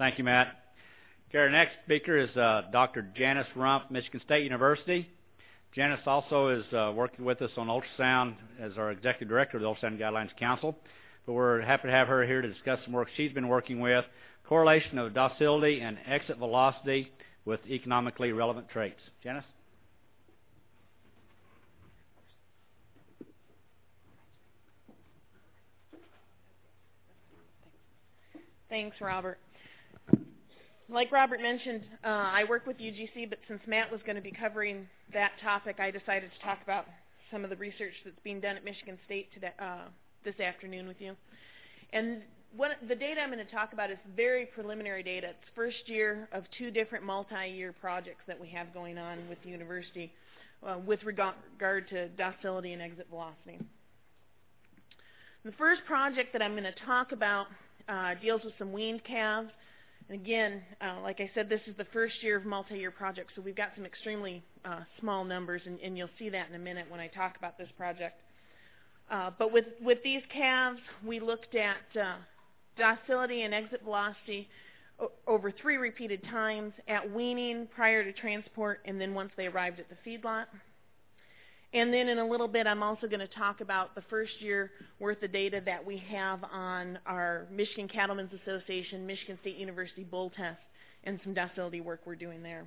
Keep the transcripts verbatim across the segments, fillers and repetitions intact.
Thank you, Matt. Okay, our next speaker is uh, Doctor Janice Rumpf, Michigan State University. Janice also is uh, working with us on ultrasound as our Executive Director of the Ultrasound Guidelines Council. But we're happy to have her here to discuss some work she's been working with, correlation of docility and exit velocity with economically relevant traits. Janice? Thanks, Robert. Like Robert mentioned, uh, I work with U G C, but since Matt was going to be covering that topic, I decided to talk about some of the research that's being done at Michigan State today, uh, this afternoon with you. And what, the data I'm going to talk about is very preliminary data. It's first year of two different multi-year projects that we have going on with the university uh, with regard to docility and exit velocity. The first project that I'm going to talk about uh, deals with some weaned calves. And again, uh, like I said, this is the first year of multi-year projects, so we've got some extremely uh, small numbers, and, and you'll see that in a minute when I talk about this project. Uh, but with, with these calves, we looked at uh, docility and exit velocity over three repeated times at weaning, prior to transport, and then once they arrived at the feedlot. And then in a little bit, I'm also going to talk about the first year worth of data that we have on our Michigan Cattlemen's Association, Michigan State University bull test, and some docility work we're doing there.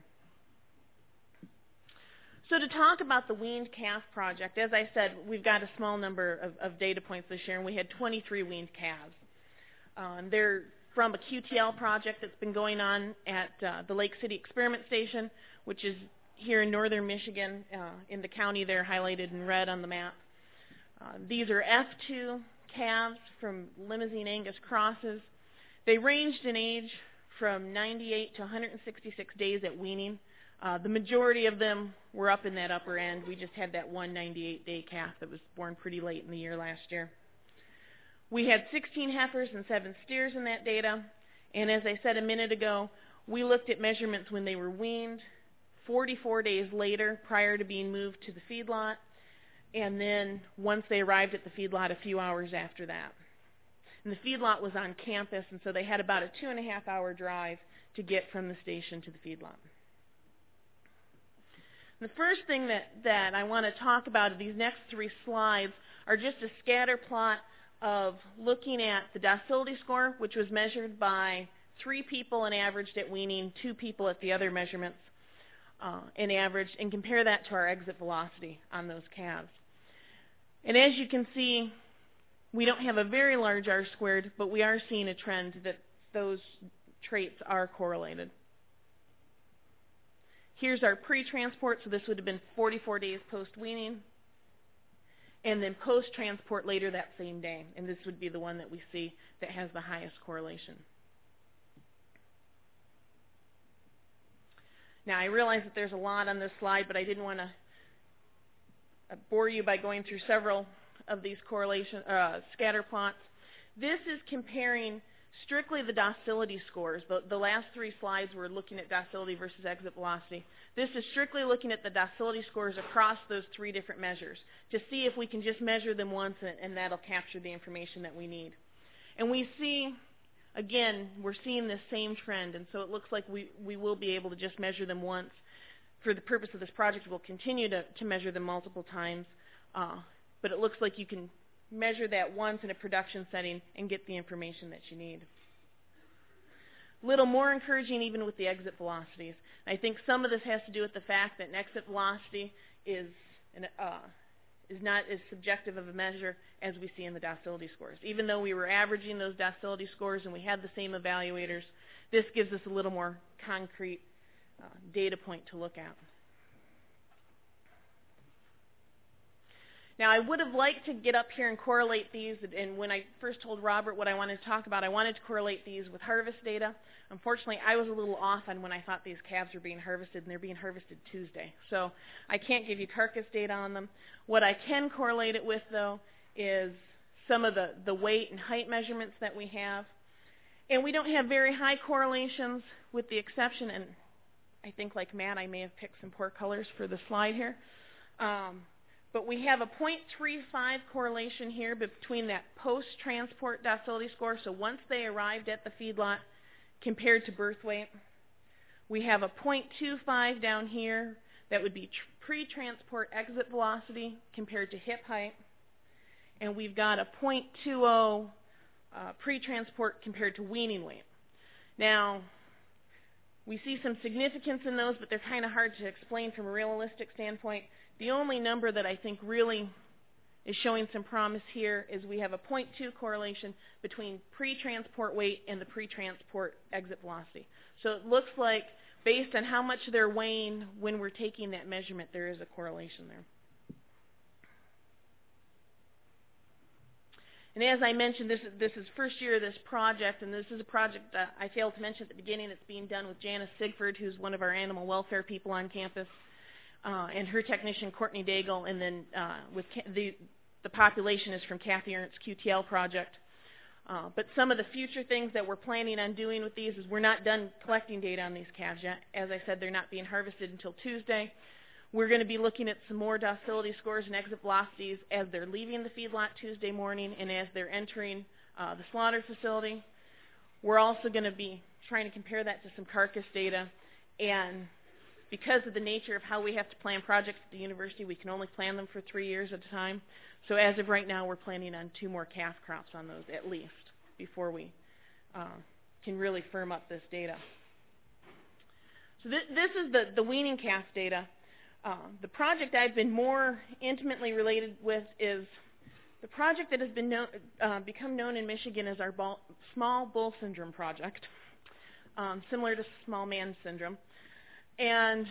So to talk about the weaned calf project, as I said, we've got a small number of, of data points this year, and we had twenty-three weaned calves. Um, they're from a Q T L project that's been going on at uh, the Lake City Experiment Station, which is here in northern Michigan, uh, in the county there highlighted in red on the map. Uh, these are F two calves from Limousine Angus crosses. They ranged in age from ninety-eight to one hundred sixty-six days at weaning. Uh, the majority of them were up in that upper end. We just had that one ninety-eight day calf that was born pretty late in the year last year. We had sixteen heifers and seven steers in that data. And as I said a minute ago, we looked at measurements when they were weaned, forty-four days later prior to being moved to the feedlot, and then once they arrived at the feedlot a few hours after that. And the feedlot was on campus, and so they had about a two and a half hour drive to get from the station to the feedlot. The first thing that, that I want to talk about in these next three slides are just a scatter plot of looking at the docility score, which was measured by three people and averaged at weaning, two people at the other measurements. Uh, and average, and compare that to our exit velocity on those calves. And as you can see, we don't have a very large R squared, but we are seeing a trend that those traits are correlated. Here's our pre-transport, so this would have been forty-four days post-weaning, and then post-transport later that same day, and this would be the one that we see that has the highest correlation. Now, I realize that there's a lot on this slide, but I didn't want to bore you by going through several of these correlation uh, scatter plots. This is comparing strictly the docility scores. The, the last three slides were looking at docility versus exit velocity. This is strictly looking at the docility scores across those three different measures to see if we can just measure them once, and, and that'll capture the information that we need. And we see, again, we're seeing this same trend, and so it looks like we, we will be able to just measure them once. For the purpose of this project, we'll continue to, to measure them multiple times, uh, but it looks like you can measure that once in a production setting and get the information that you need. A little more encouraging even with the exit velocities. I think some of this has to do with the fact that an exit velocity is an, uh, is not as subjective of a measure as we see in the docility scores. Even though we were averaging those docility scores and we had the same evaluators, this gives us a little more concrete uh, data point to look at. Now, I would have liked to get up here and correlate these, and when I first told Robert what I wanted to talk about, I wanted to correlate these with harvest data. Unfortunately, I was a little off on when I thought these calves were being harvested, and they're being harvested Tuesday. So I can't give you carcass data on them. What I can correlate it with, though, is some of the, the weight and height measurements that we have. And we don't have very high correlations, with the exception, and I think like Matt, I may have picked some poor colors for the slide here. Um, But we have a zero point three five correlation here between that post-transport docility score, so once they arrived at the feedlot, compared to birth weight. We have a zero point two five down here that would be pre-transport exit velocity compared to hip height. And we've got a zero point two zero uh, pre-transport compared to weaning weight. Now, we see some significance in those, but they're kind of hard to explain from a realistic standpoint. The only number that I think really is showing some promise here is we have a zero point two correlation between pre-transport weight and the pre-transport exit velocity. So it looks like, based on how much they're weighing when we're taking that measurement, there is a correlation there. And as I mentioned, this is, this is first year of this project, and this is a project that I failed to mention at the beginning. It's being done with Janice Sigford, who's one of our animal welfare people on campus, uh, and her technician, Courtney Daigle, and then uh, with the, the population is from Kathy Ernst's Q T L project. Uh, but some of the future things that we're planning on doing with these is we're not done collecting data on these calves yet. As I said, they're not being harvested until Tuesday. We're going to be looking at some more docility scores and exit velocities as they're leaving the feedlot Tuesday morning and as they're entering uh, the slaughter facility. We're also going to be trying to compare that to some carcass data. And because of the nature of how we have to plan projects at the university, we can only plan them for three years at a time. So as of right now, we're planning on two more calf crops on those at least before we uh, can really firm up this data. So th this is the, the weaning calf data. Uh, the project I've been more intimately related with is the project that has been known, uh, become known in Michigan as our ball, small bull syndrome project, um, similar to small man syndrome. And,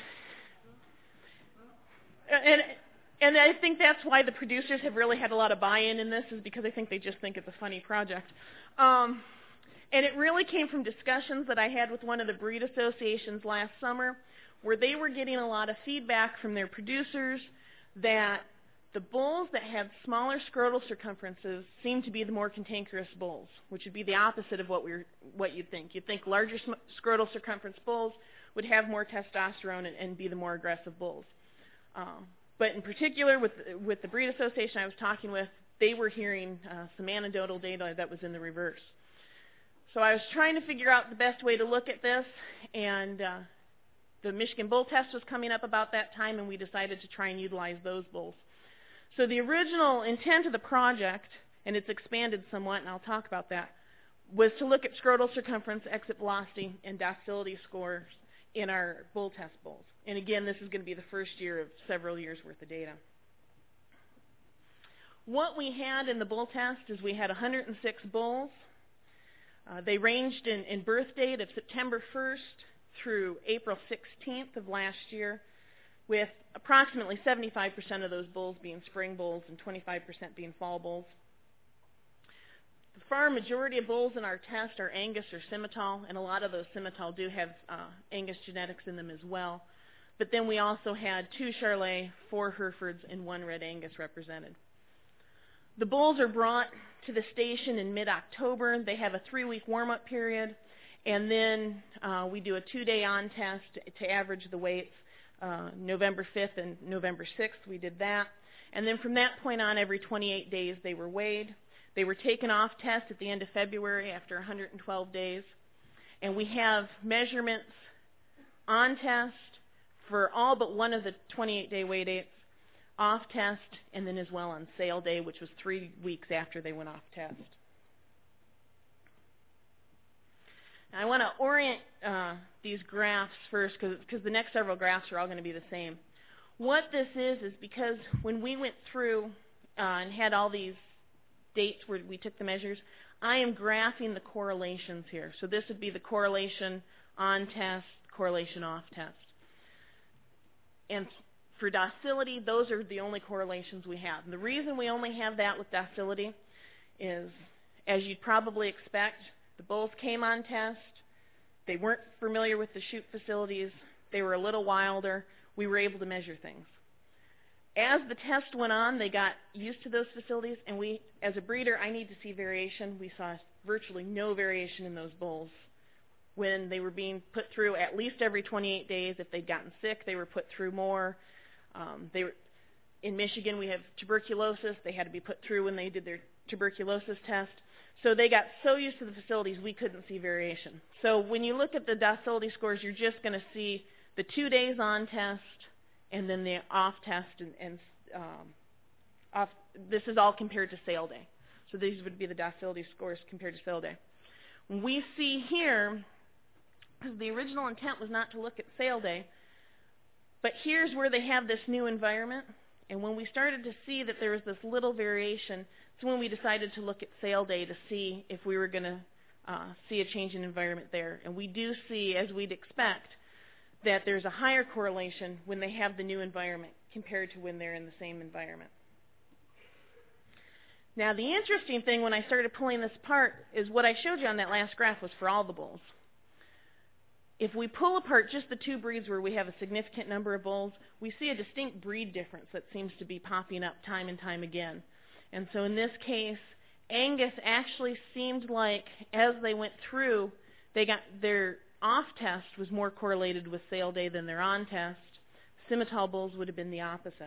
and, and I think that's why the producers have really had a lot of buy-in in this, is because I think they just think it's a funny project. Um, and it really came from discussions that I had with one of the breed associations last summer, where they were getting a lot of feedback from their producers that the bulls that had smaller scrotal circumferences seem to be the more cantankerous bulls, which would be the opposite of what we're what you'd think. You'd think larger scrotal circumference bulls would have more testosterone and, and be the more aggressive bulls. Um, but in particular, with with the breed association I was talking with, they were hearing uh, some anecdotal data that was in the reverse. So I was trying to figure out the best way to look at this, and uh, the Michigan Bull Test was coming up about that time, and we decided to try and utilize those bulls. So the original intent of the project, and it's expanded somewhat, and I'll talk about that, was to look at scrotal circumference, exit velocity, and docility scores in our bull test bulls. And again, this is going to be the first year of several years' worth of data. What we had in the bull test is we had one hundred six bulls. Uh, they ranged in, in birth date of September first through April sixteenth of last year, with approximately seventy-five percent of those bulls being spring bulls and twenty-five percent being fall bulls. The far majority of bulls in our test are Angus or Simmental, and a lot of those Simmental do have uh, Angus genetics in them as well. But then we also had two Charolais, four Herefords, and one Red Angus represented. The bulls are brought to the station in mid-October. They have a three-week warm-up period, and then uh, we do a two-day on-test to average the weights. Uh, November fifth and November sixth, we did that. And then from that point on, every twenty-eight days, they were weighed. They were taken off test at the end of February after one hundred twelve days. And we have measurements on test for all but one of the twenty-eight day weigh dates, off test, and then as well on sale day, which was three weeks after they went off test. Now, I want to orient uh, these graphs first, because the next several graphs are all going to be the same. What this is is because when we went through uh, and had all these dates where we took the measures, I am graphing the correlations here. So this would be the correlation on test, correlation off test. And for docility, those are the only correlations we have. And the reason we only have that with docility is, as you'd probably expect, the bulls came on test. They weren't familiar with the chute facilities. They were a little wilder. We were able to measure things. As the test went on, they got used to those facilities, and we, as a breeder, I need to see variation. We saw virtually no variation in those bulls. When they were being put through at least every twenty-eight days, if they'd gotten sick, they were put through more. Um, they were, in Michigan, we have tuberculosis. They had to be put through when they did their tuberculosis test. So they got so used to the facilities, we couldn't see variation. So when you look at the docility scores, you're just going to see the two days on test and then the off test. And, and um, off. This is all compared to sale day. So these would be the docility scores compared to sale day. We see here, because the original intent was not to look at sale day, but here's where they have this new environment. And when we started to see that there was this little variation, it's when we decided to look at sale day to see if we were going to uh, see a change in environment there. And we do see, as we'd expect, that there's a higher correlation when they have the new environment compared to when they're in the same environment. Now, the interesting thing when I started pulling this apart is what I showed you on that last graph was for all the bulls. If we pull apart just the two breeds where we have a significant number of bulls, we see a distinct breed difference that seems to be popping up time and time again. And so in this case, Angus actually seemed like as they went through, they got their off test was more correlated with sale day than their on test. Simmental bulls would have been the opposite.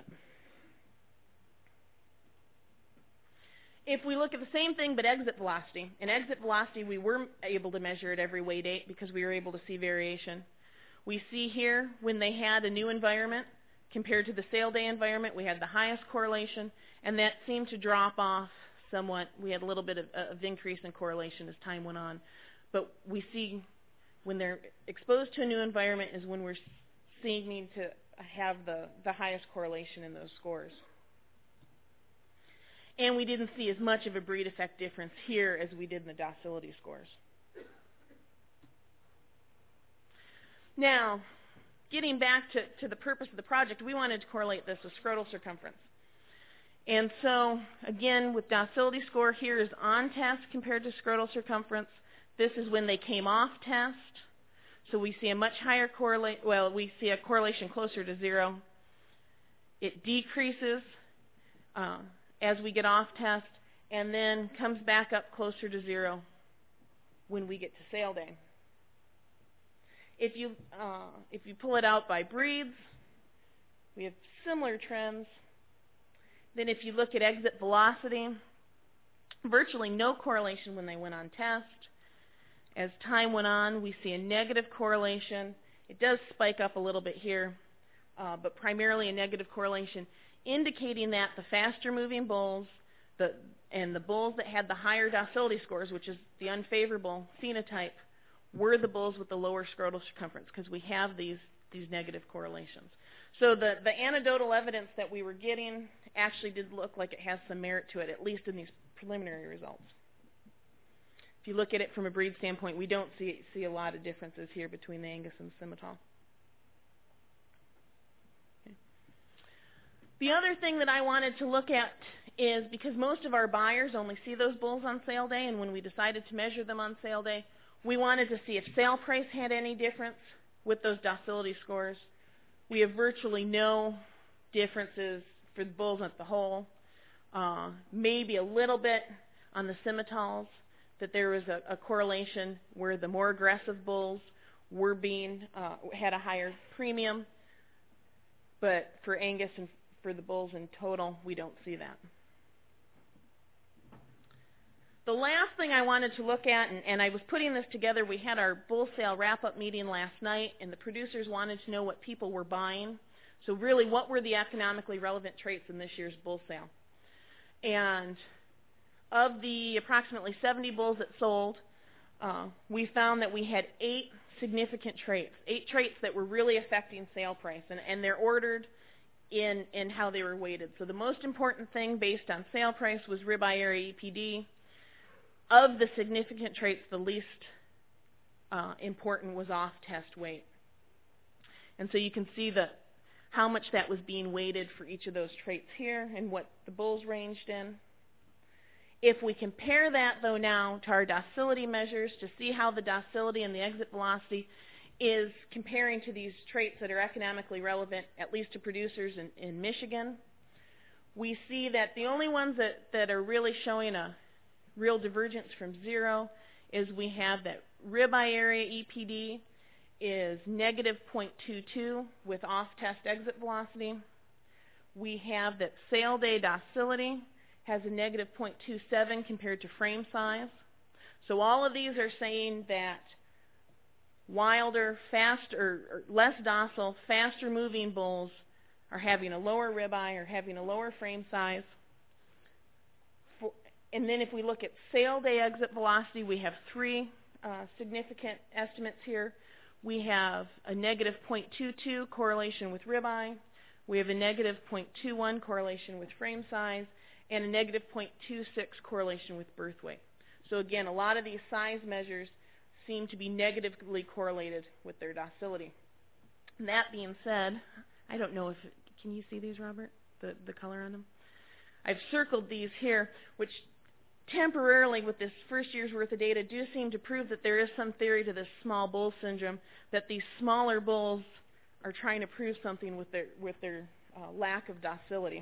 If we look at the same thing but exit velocity, in exit velocity we were able to measure at every weigh date because we were able to see variation. We see here when they had a new environment compared to the sale day environment, we had the highest correlation, and that seemed to drop off somewhat. We had a little bit of, of increase in correlation as time went on. But we see when they're exposed to a new environment is when we're seeing to have the, the highest correlation in those scores. And we didn't see as much of a breed effect difference here as we did in the docility scores. Now, getting back to, to the purpose of the project, we wanted to correlate this with scrotal circumference. And so, again, with docility score, here is on test compared to scrotal circumference. This is when they came off test. So we see a much higher correlation, well, we see a correlation closer to zero. It decreases uh, as we get off test, and then comes back up closer to zero when we get to sale day. If you, uh, if you pull it out by breeds, we have similar trends. Then if you look at exit velocity, virtually no correlation when they went on test. As time went on, we see a negative correlation. It does spike up a little bit here, uh, but primarily a negative correlation, indicating that the faster moving bulls the, and the bulls that had the higher docility scores, which is the unfavorable phenotype, were the bulls with the lower scrotal circumference because we have these, these negative correlations. So the, the anecdotal evidence that we were getting actually did look like it has some merit to it, at least in these preliminary results. If you look at it from a breed standpoint, we don't see, see a lot of differences here between the Angus and the Simmental. The other thing that I wanted to look at is because most of our buyers only see those bulls on sale day, and when we decided to measure them on sale day, we wanted to see if sale price had any difference with those docility scores. We have virtually no differences for the bulls as a whole. Uh, maybe a little bit on the Simmentals, that there was a, a correlation where the more aggressive bulls were being uh, had a higher premium, but for Angus and for the bulls in total, we don't see that. The last thing I wanted to look at, and, and I was putting this together, we had our bull sale wrap-up meeting last night, and the producers wanted to know what people were buying. So really, what were the economically relevant traits in this year's bull sale? And of the approximately seventy bulls that sold, uh, we found that we had eight significant traits, eight traits that were really affecting sale price, and, and they're ordered in, in how they were weighted. So the most important thing based on sale price was ribeye area E P D. Of the significant traits, the least uh, important was off-test weight. And so you can see the, how much that was being weighted for each of those traits here and what the bulls ranged in. If we compare that, though, now to our docility measures to see how the docility and the exit velocity is comparing to these traits that are economically relevant, at least to producers in, in Michigan, we see that the only ones that, that are really showing a real divergence from zero is we have that ribeye area E P D is negative zero point two two with off-test exit velocity. we have that sale day docility has a negative zero point two seven compared to frame size. So all of these are saying that wilder, faster, or less docile, faster moving bulls are having a lower ribeye or having a lower frame size. For, and then if we look at sale day exit velocity, we have three uh, significant estimates here. We have a negative zero point two two correlation with ribeye. We have a negative zero point two one correlation with frame size, and a negative zero point two six correlation with birth weight. So again, a lot of these size measures seem to be negatively correlated with their docility. And that being said, I don't know if, can you see these, Robert, the, the color on them? I've circled these here, which temporarily with this first year's worth of data do seem to prove that there is some theory to this small bull syndrome, that these smaller bulls are trying to prove something with their, with their uh, lack of docility.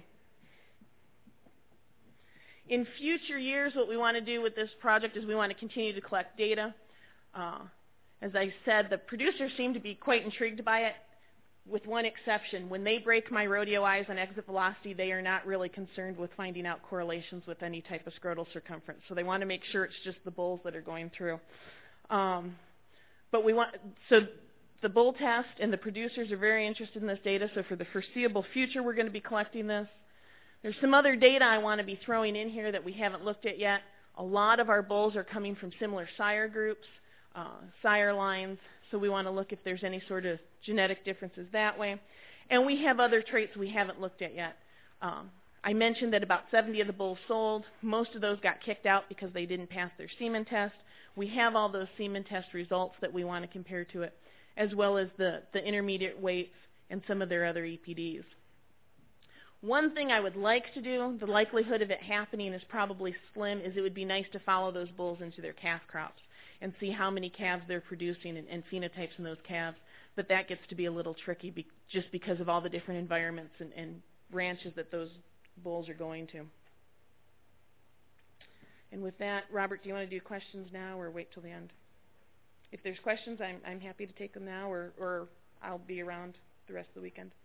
In future years, what we want to do with this project is we want to continue to collect data. Uh, as I said, the producers seem to be quite intrigued by it, with one exception. When they break my rodeo eyes on exit velocity, they are not really concerned with finding out correlations with any type of scrotal circumference. So they want to make sure it's just the bulls that are going through. Um, but we want, so the bull test and the producers are very interested in this data. So for the foreseeable future, we're going to be collecting this. There's some other data I want to be throwing in here that we haven't looked at yet. A lot of our bulls are coming from similar sire groups, uh, sire lines, so we want to look if there's any sort of genetic differences that way. And we have other traits we haven't looked at yet. Um, I mentioned that about seventy of the bulls sold. Most of those got kicked out because they didn't pass their semen test. We have all those semen test results that we want to compare to it, as well as the, the intermediate weights and some of their other E P Ds. One thing I would like to do, the likelihood of it happening is probably slim, is it would be nice to follow those bulls into their calf crops and see how many calves they're producing and, and phenotypes in those calves. But that gets to be a little tricky be, just because of all the different environments and, and ranches that those bulls are going to. And with that, Robert, do you want to do questions now or wait till the end? If there's questions, I'm, I'm happy to take them now, or, or I'll be around the rest of the weekend.